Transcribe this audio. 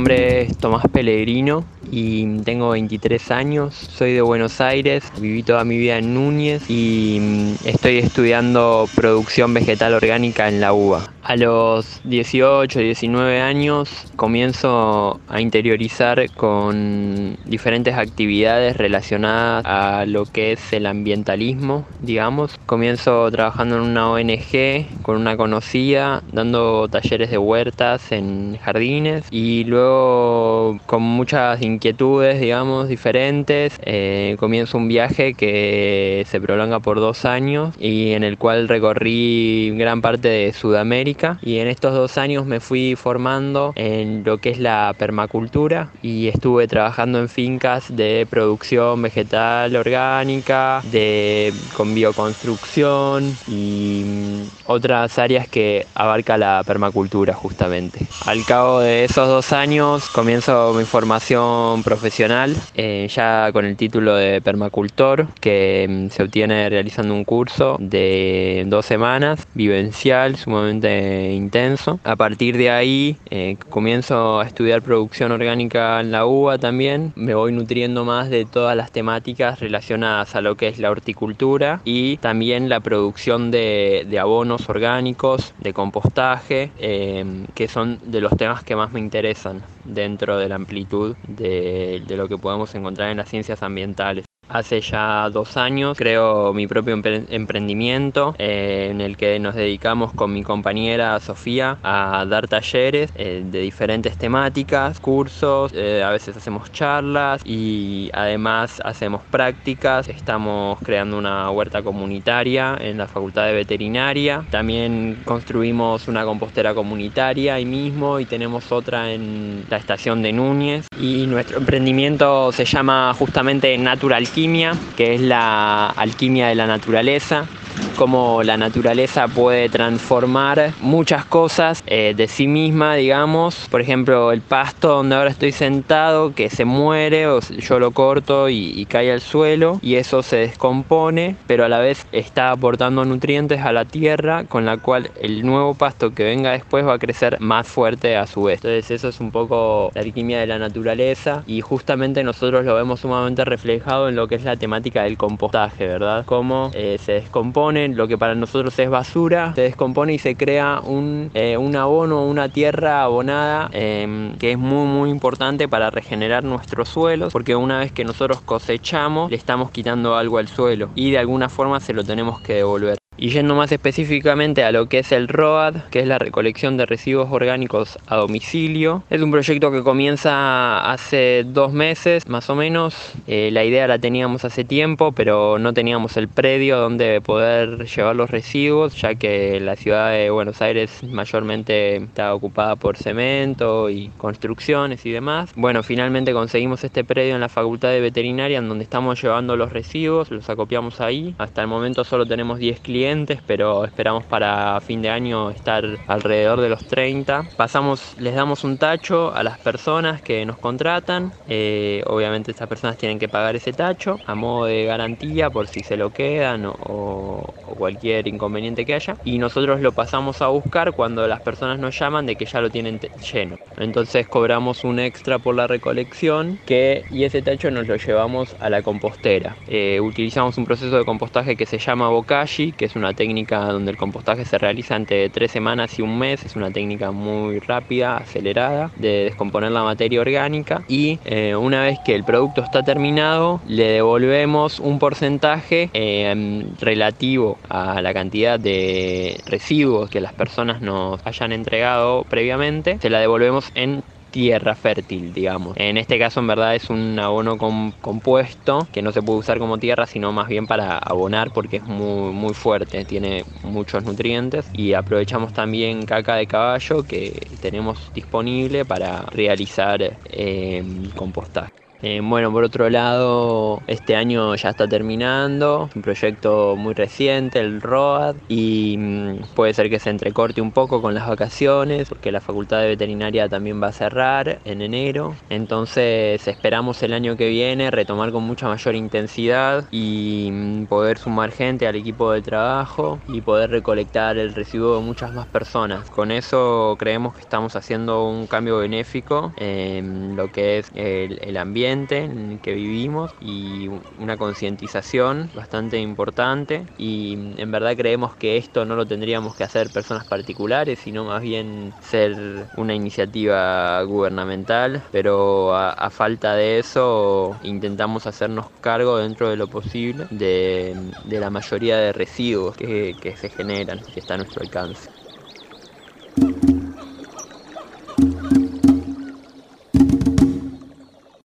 nombre es Tomás Pellegrino y tengo 23 años, soy de Buenos Aires, viví toda mi vida en Núñez y estoy estudiando producción vegetal orgánica en la UBA. A los 18, 19 años comienzo a interiorizar con diferentes actividades relacionadas a lo que es el ambientalismo, digamos. Comienzo trabajando en una ONG con una conocida, dando talleres de huertas en jardines y luego con muchas inquietudes, digamos, diferentes, comienzo un viaje que se prolonga por 2 años y en el cual recorrí gran parte de Sudamérica. Y en estos 2 años me fui formando en lo que es la permacultura y estuve trabajando en fincas de producción vegetal orgánica, con bioconstrucción y otras áreas que abarca la permacultura justamente. Al cabo de esos 2 años comienzo mi formación profesional, ya con el título de permacultor, que se obtiene realizando un curso de 2 semanas, vivencial, sumamente intenso. A partir de ahí comienzo a estudiar producción orgánica en la UBA también. Me voy nutriendo más de todas las temáticas relacionadas a lo que es la horticultura y también la producción de abonos orgánicos, de compostaje, que son de los temas que más me interesan dentro de la amplitud de lo que podemos encontrar en las ciencias ambientales. Hace ya 2 años creo mi propio emprendimiento en el que nos dedicamos con mi compañera Sofía a dar talleres de diferentes temáticas, cursos, a veces hacemos charlas y además hacemos prácticas. Estamos creando una huerta comunitaria en la Facultad de Veterinaria. También construimos una compostera comunitaria ahí mismo y tenemos otra en la estación de Núñez. Y nuestro emprendimiento se llama justamente Natural Alquimia, que es la alquimia de la naturaleza, cómo la naturaleza puede transformar muchas cosas de sí misma, digamos. Por ejemplo, el pasto donde ahora estoy sentado, que se muere, o yo lo corto y cae al suelo, y eso se descompone, pero a la vez está aportando nutrientes a la tierra, con la cual el nuevo pasto que venga después va a crecer más fuerte a su vez. Entonces eso es un poco la alquimia de la naturaleza, y justamente nosotros lo vemos sumamente reflejado en lo que es la temática del compostaje, ¿verdad? Cómo se descompone lo que para nosotros es basura, se descompone y se crea un abono, una tierra abonada, que es muy importante para regenerar nuestros suelos, porque una vez que nosotros cosechamos le estamos quitando algo al suelo y de alguna forma se lo tenemos que devolver. Y yendo más específicamente a lo que es el ROAD, que es la recolección de residuos orgánicos a domicilio, es un proyecto que comienza hace 2 meses más o menos. La idea la teníamos hace tiempo, pero no teníamos el predio donde poder llevar los residuos, ya que la ciudad de Buenos Aires mayormente está ocupada por cemento y construcciones y demás. Bueno, finalmente conseguimos este predio en la Facultad de Veterinaria, en donde estamos llevando los residuos, los acopiamos ahí. Hasta el momento solo tenemos 10 clientes, pero esperamos para fin de año estar alrededor de los 30. Les damos un tacho a las personas que nos contratan. Obviamente estas personas tienen que pagar ese tacho a modo de garantía por si se lo quedan o cualquier inconveniente que haya. Y nosotros lo pasamos a buscar cuando las personas nos llaman de que ya lo tienen lleno. Entonces cobramos un extra por la recolección y ese tacho nos lo llevamos a la compostera. Utilizamos un proceso de compostaje que se llama bokashi, que es una técnica donde el compostaje se realiza entre 3 semanas y 1 mes. Es una técnica muy rápida, acelerada, de descomponer la materia orgánica, y una vez que el producto está terminado le devolvemos un porcentaje relativo a la cantidad de residuos que las personas nos hayan entregado previamente. Se la devolvemos en tierra fértil, digamos. En este caso en verdad es un abono compuesto que no se puede usar como tierra, sino más bien para abonar, porque es muy fuerte, tiene muchos nutrientes. Y aprovechamos también caca de caballo que tenemos disponible para realizar compostaje. Bueno, por otro lado, este año ya está terminando, es un proyecto muy reciente, el ROAD, y puede ser que se entrecorte un poco con las vacaciones, porque la Facultad de Veterinaria también va a cerrar en enero. Entonces esperamos el año que viene retomar con mucha mayor intensidad y poder sumar gente al equipo de trabajo y poder recolectar el residuo de muchas más personas. Con eso creemos que estamos haciendo un cambio benéfico en lo que es el ambiente en el que vivimos y una concientización bastante importante, y en verdad creemos que esto no lo tendríamos que hacer personas particulares, sino más bien ser una iniciativa gubernamental, pero a falta de eso intentamos hacernos cargo dentro de lo posible de la mayoría de residuos que se generan, que está a nuestro alcance.